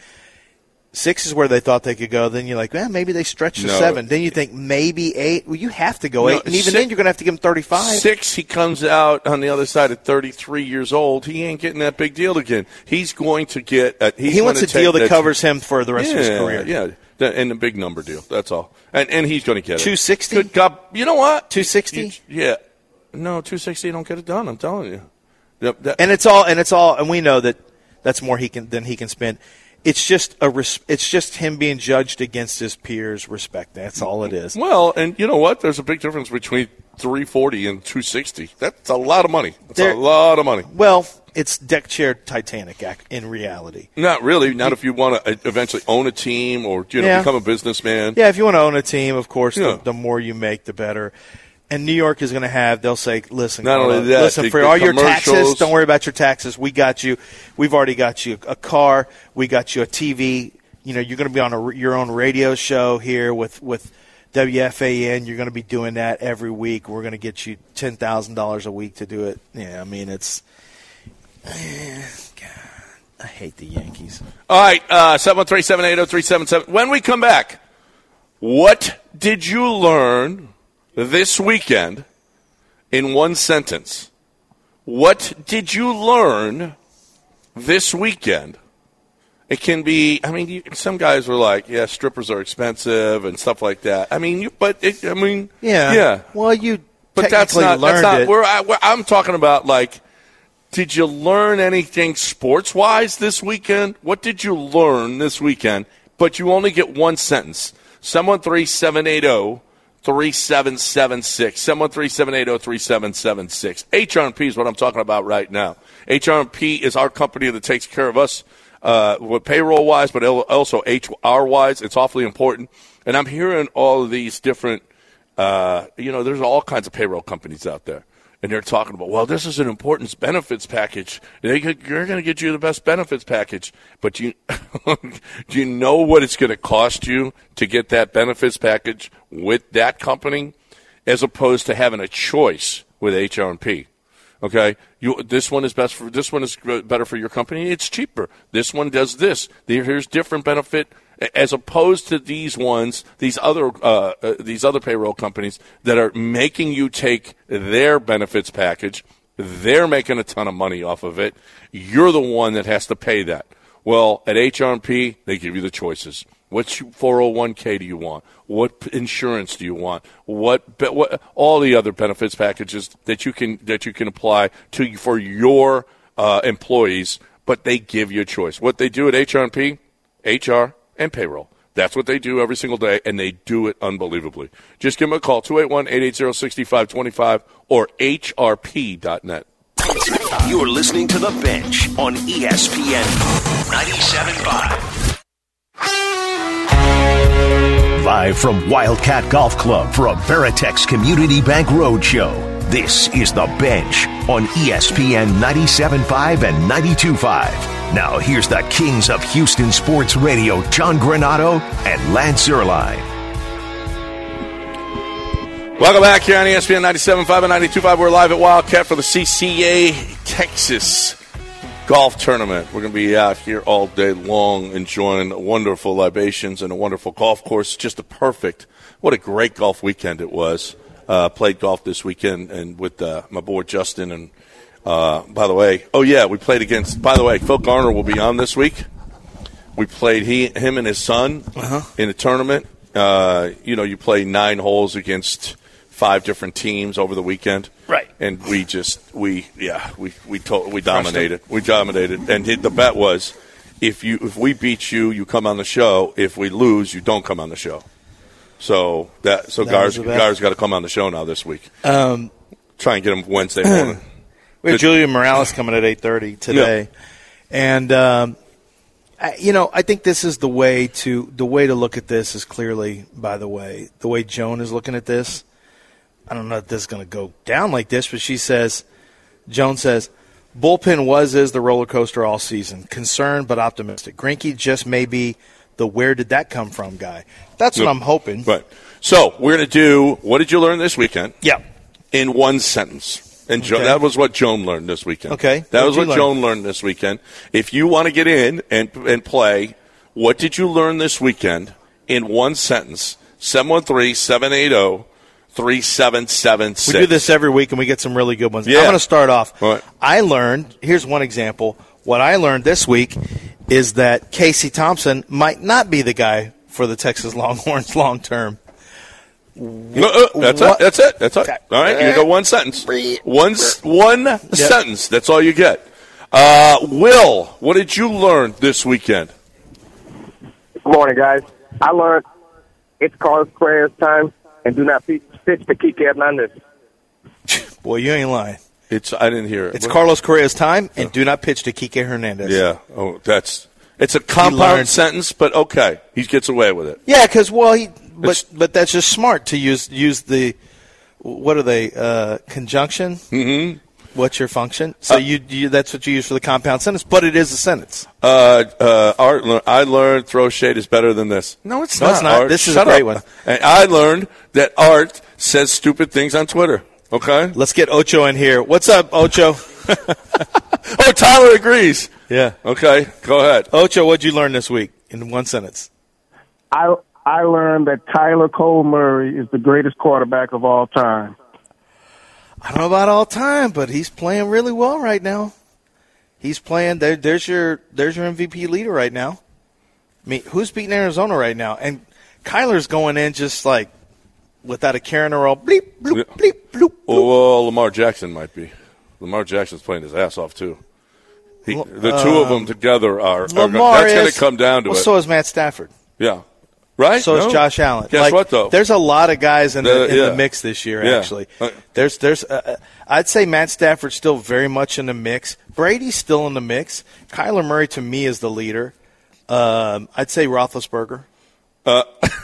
six is where they thought they could go. Then you're like, well, maybe they stretch to no. seven. Then you think maybe eight. Well, you have to go no, eight. And even six, then you're going to have to give him thirty-five. Six, he comes out on the other side at thirty-three years old. He ain't getting that big deal again. He's going to get a, he's He wants a deal that that covers him for the rest yeah, of his career. Yeah, and a big number deal. That's all. And and he's going to get it. two sixty? Good God. You know what? two sixty? Yeah. No, two sixty, you don't get it done. I'm telling you. Yep, that, and it's all and it's all and we know that that's more he can than he can spend. It's just a res- it's just him being judged against his peers' respect. That's all it is. Well, and you know what? There's a big difference between three forty and two sixty. That's a lot of money. That's there, a lot of money. Well, it's deck chair Titanic in reality. Not really. Not if you want to eventually own a team or you know yeah. become a businessman. Yeah, if you want to own a team, of course, yeah. the, the more you make, the better. And New York is going to have, they'll say, listen, Not only that, listen, the, for the all your taxes, don't worry about your taxes. We got you. We've already got you a car. We got you a T V. You know, you're going to be on a, your own radio show here with, with W F A N. You're going to be doing that every week. We're going to get you ten thousand dollars a week to do it. Yeah, I mean, it's eh, – God. I hate the Yankees. All right, uh, seven one three, seven eight zero, three seven seven. When we come back, what did you learn this weekend in one sentence? What did you learn this weekend? It can be, I mean, you, some guys were like, yeah, strippers are expensive and stuff like that. I mean, you, but, it, I mean, yeah. Yeah. Well, you But that's not, learned that's not, it. we're, I, we're, I'm talking about, like, did you learn anything sports-wise this weekend? What did you learn this weekend? But you only get one sentence. seven one three, seven eight zero, three seven seven six. seven one three, seven eight zero, three seven seven six. H R and P is what I'm talking about right now. H R and P is our company that takes care of us uh, with payroll-wise, but also H R-wise. It's awfully important. And I'm hearing all of these different, uh, you know, there's all kinds of payroll companies out there. And they're talking about, well, this is an important benefits package. They could, you're going to get you the best benefits package. But do you, do you know what it's going to cost you to get that benefits package with that company as opposed to having a choice with H R and P? Okay, you, this one is best for this one is better for your company. It's cheaper. This one does this. Here's different benefit. As opposed to these ones, these other uh, uh, these other payroll companies that are making you take their benefits package, they're making a ton of money off of it. You're the one that has to pay that. Well, at H R and P, they give you the choices. What four oh one k do you want? What insurance do you want? What, what all the other benefits packages that you can that you can apply to for your uh, employees, but they give you a choice. What they do at H R and P, H R and payroll. That's what they do every single day, and they do it unbelievably. Just give them a call, two eight one, eight eight zero, six five two five or H R P dot net. You're listening to The Bench on E S P N ninety-seven point five. Live from Wildcat Golf Club for a Veritex Community Bank Roadshow. This is The Bench on E S P N ninety-seven point five and ninety-two point five. Now here's the kings of Houston Sports Radio, John Granato and Lance Zierlein. Welcome back here on E S P N ninety-seven point five and ninety-two point five. We're live at Wildcat for the C C A Texas Golf Tournament. We're going to be out here all day long enjoying wonderful libations and a wonderful golf course. Just a perfect, what a great golf weekend it was. Uh, played golf this weekend and with uh, my boy Justin. And uh, by the way, oh yeah, we played against, by the way, Phil Garner will be on this week. We played he, him and his son uh-huh. in a tournament. Uh, you know, you play nine holes against five different teams over the weekend. Right. And we just, we, yeah, we we to, we dominated. We dominated. And the bet was, if you if we beat you, you come on the show. If we lose, you don't come on the show. So that so that Gar's Gar's got to come on the show now this week. Um, Try and get him Wednesday morning. We have Julian Morales coming at eight thirty today, yeah. and um, I, you know I think this is the way to the way to look at this is clearly, by the way, the way Joan is looking at this. I don't know if this is going to go down like this, but she says, Joan says, bullpen was is the roller coaster all season. Concerned but optimistic. Greinke just may be the where did that come from guy. That's what yep. I'm hoping. Right. So we're going to do what did you learn this weekend? Yeah. In one sentence. And jo- okay. that was what Joan learned this weekend. Okay. That what was what learn? Joan learned this weekend. If you want to get in and and play, what did you learn this weekend in one sentence? seven one three, seven eight zero, three seven seven six. We do this every week, and we get some really good ones. Yeah. I'm going to start off. Right. I learned, here's one example. What I learned this week is that Casey Thompson might not be the guy for the Texas Longhorns long term. No, uh, that's what? it. That's it. That's it. All right, you go one sentence. One one yep. sentence. That's all you get. Uh, Will, what did you learn this weekend? Good morning, guys. I learned it's Carlos Correa's time, and do not pitch to Kike Hernandez. Boy, you ain't lying. It's I didn't hear it. It's what? Carlos Correa's time, and do not pitch to Kike Hernandez. Yeah. Oh, that's it's a compound sentence, but okay, he gets away with it. Yeah, because well, he. But it's, but that's just smart to use use the what are they uh, conjunction? Mm-hmm. What's your function? So uh, you, you that's what you use for the compound sentence, but it is a sentence. Uh, uh, Art, I learned throw shade is better than this. No, it's no, not. It's not. Art. This is Shut a great up. one. And I learned that Art says stupid things on Twitter. Okay, let's get Ocho in here. What's up, Ocho? Oh, Tyler agrees. Yeah. Okay, go ahead. Ocho, what'd you learn this week in one sentence? I I learned that Tyler Cole Murray is the greatest quarterback of all time. I don't know about all time, but he's playing really well right now. He's playing. There, there's your there's your M V P leader right now. I mean, who's beating Arizona right now? And Kyler's going in just like without a care in a row. Bleep, bloop, bleep, bloop, bloop. Well, Lamar Jackson might be. Lamar Jackson's playing his ass off too. He, the two of them together are. are Lamar that's going is- to come down to well, it. so is Matt Stafford. Yeah. Right? So No. is Josh Allen. Guess Like, what, though? There's a lot of guys in the, The- in yeah. the mix this year. Yeah. Actually, Uh, there's there's. Uh, I'd say Matt Stafford's still very much in the mix. Brady's still in the mix. Kyler Murray to me is the leader. Um, I'd say Roethlisberger. Uh,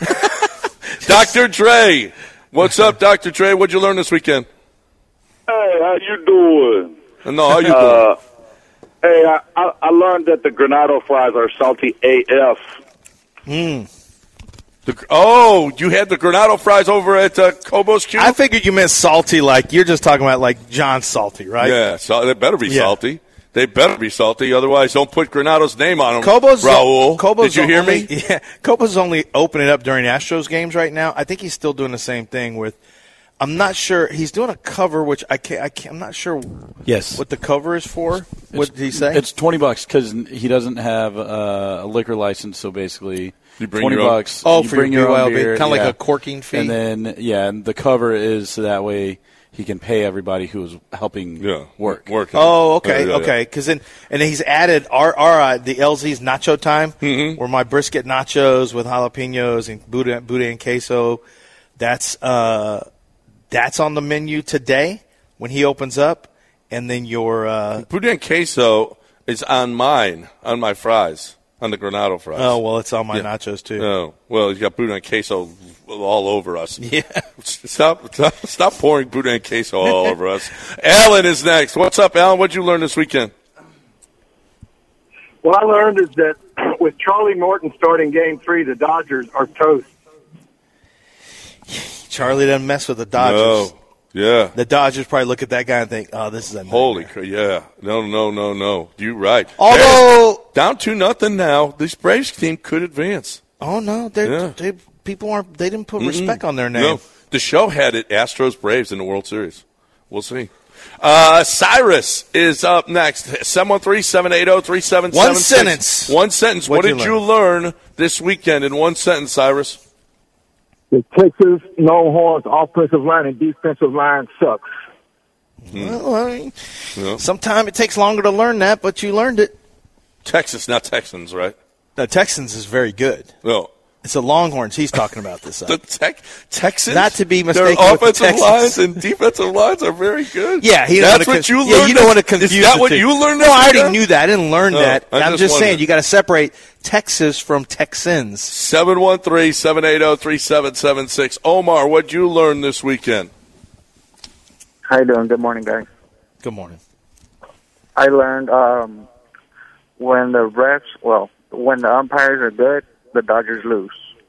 Doctor Dre. What's up, Doctor Dre? What'd you learn this weekend? Hey, how you doing? No, how you doing? Uh, hey, I, I, I learned that the Granado fries are salty A F. Mm. The, oh, you had the Granado fries over at uh, Kobo's Cube? I figured you meant salty, like you're just talking about like John Salty, right? Yeah, so they better be Yeah. salty. They better be salty, otherwise don't put Granado's name on them. Kobo's, Raul, Kobo's did you hear only, me? Yeah, Kobo's only opening up during Astros games right now. I think he's still doing the same thing with. I'm not sure he's doing a cover, which I can't. I can't I'm not sure. Yes. What the cover is for? What did he say? It's twenty bucks because he doesn't have uh, a liquor license. So basically, You bring twenty your own- bucks. Oh, you for bring your your B Y own O B, beer, kinda like yeah. a corking fee? And then yeah, and the cover is so that way he can pay everybody who is helping Yeah, work. Working. Oh, okay, Yeah, yeah, yeah. okay. Because then, and then he's added our, our uh, the L Z's Nacho Time, Mm-hmm. where my brisket nachos with jalapenos and Buddha, Buddha and queso. That's uh, that's on the menu today when he opens up, and then your uh, Boudin queso is on mine, on my fries, on the Granado fries. oh well, it's on my Yeah. nachos too. No. Well, you got Boudin queso all over us. Yeah. Stop, stop, stop pouring Boudin queso all over us. Alan is next. What's up, Alan? What'd you learn this weekend? What I learned is that with Charlie Morton starting game three, the Dodgers are toast. Charlie doesn't mess with the Dodgers. No. Yeah. The Dodgers probably look at that guy and think, "Oh, this is a Holy nightmare." crap. Yeah. No, no, no, no. You're right. Although- Hey, down to nothing now. This Braves team could advance. Oh no, they Yeah. they people aren't. They didn't put Mm-mm. respect on their name. No. The show had it Astros Braves in the World Series. We'll see. Uh, Cyrus is up next. seven one three, seven eight zero, three seven seven six. One sentence. One sentence. What What'd did you you learn this weekend in one sentence, Cyrus? The Texas Longhorns offensive line and defensive line sucks. Well, I mean, Yeah. sometimes it takes longer to learn that, but you learned it. Texas, not Texans, right? The Texans is very good. No. It's the Longhorns he's talking about this. The tech, Texans, Not to be their mistaken with the offensive Texans. lines and defensive lines are very good. Yeah, he don't That's wanna what con- you yeah, learned. you don't want to this- confuse. Is that the what two. you learned? No, this I already weekend? knew that. I didn't learn No, that. I'm I'm just just saying wondering. you got to separate Texas from Texans. seven one three, seven eight zero, three seven seven six. Omar, what'd you learn this weekend? How you doing? Good morning, guys. Good morning. I learned um, when the refs, well, when the umpires are good, the Dodgers lose.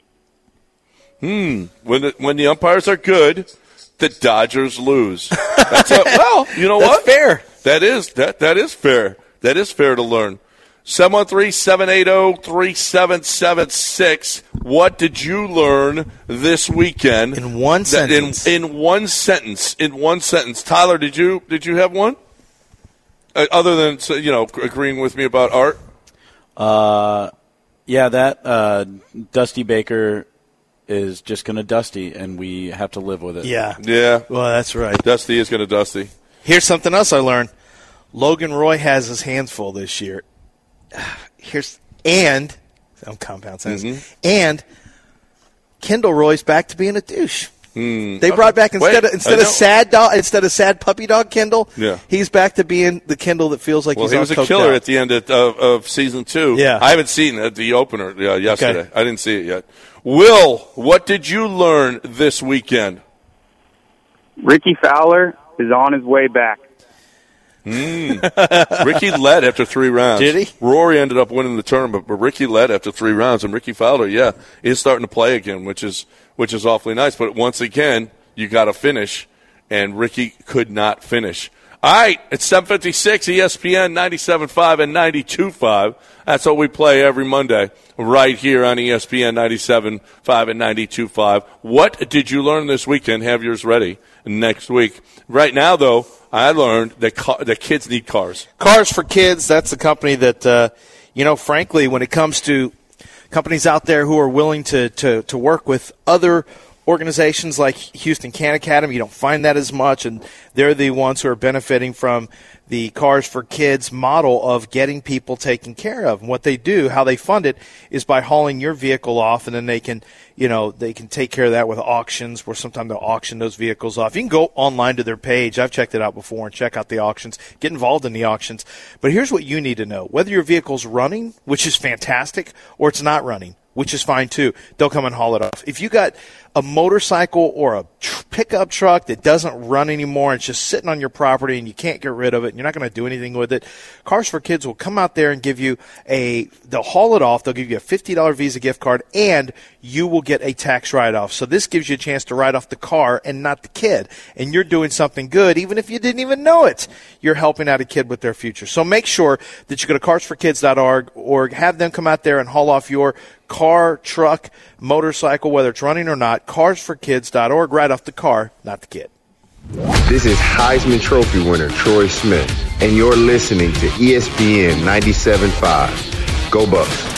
Hmm. When the, when the umpires are good, the Dodgers lose. That's a, well, you know That's what? fair. That is that that is fair. That is fair to learn. seven one three, seven eight zero, three seven seven six. What did you learn this weekend? In one That- in- sentence. In, one sentence. In one sentence. Tyler, did you did you have one? Uh, other than so, you know agreeing with me about art. Uh, yeah, that uh, Dusty Baker is just going to Dusty, and we have to live with it. Yeah. Yeah. Well, that's right. Dusty is going to Dusty. Here's something else I learned. Logan Roy has his hands full this year. Here's and some compound sentence. Mm-hmm. And Kendall Roy's back to being a douche. Hmm. They brought back instead Wait, of I instead know. of sad dog instead of sad puppy dog Kendall. Yeah. He's back to being the Kendall that feels like Well, he's he all was a coked killer out. at the end of, of, of season two. Yeah. I haven't seen uh, the opener uh, yesterday. Okay. I didn't see it yet. Will, what did you learn this weekend? Ricky Fowler is on his way back. Mm. Ricky led after three rounds. Did he? Rory ended up winning the tournament, but Ricky led after three rounds, and Ricky Fowler, yeah, is starting to play again, which is which is awfully nice. But once again, you got to finish, and Ricky could not finish. All right, it's seven fifty-six, E S P N ninety-seven point five and ninety-two point five. That's what we play every Monday right here on E S P N ninety-seven point five and ninety-two point five. What did you learn this weekend? Have yours ready next week. Right now, though, I learned that, car- that kids need cars. Cars for Kids, that's the company that, uh, you know, frankly, when it comes to companies out there who are willing to, to, to work with other organizations like Houston Can Academy, you don't find that as much, and they're the ones who are benefiting from the Cars for Kids model of getting people taken care of. And what they do, how they fund it, is by hauling your vehicle off, and then they can, you know, they can take care of that with auctions, where sometimes they'll auction those vehicles off. You can go online to their page. I've checked it out before and check out the auctions, get involved in the auctions. But here's what you need to know. Whether your vehicle's running, which is fantastic, or it's not running, which is fine too, they'll come and haul it off. If you got a motorcycle or a tr- pickup truck that doesn't run anymore and it's just sitting on your property and you can't get rid of it and you're not going to do anything with it, Cars for Kids will come out there and give you a, they'll haul it off, they'll give you a fifty dollars Visa gift card, and you will get a tax write-off. So this gives you a chance to write off the car and not the kid. And you're doing something good, even if you didn't even know it. You're helping out a kid with their future. So make sure that you go to cars for kids dot org or have them come out there and haul off your car, truck, motorcycle, whether it's running or not. cars for kids dot org, right off the car, not the kid. This is Heisman Trophy winner Troy Smith, and you're listening to E S P N ninety-seven point five. Go Bucks.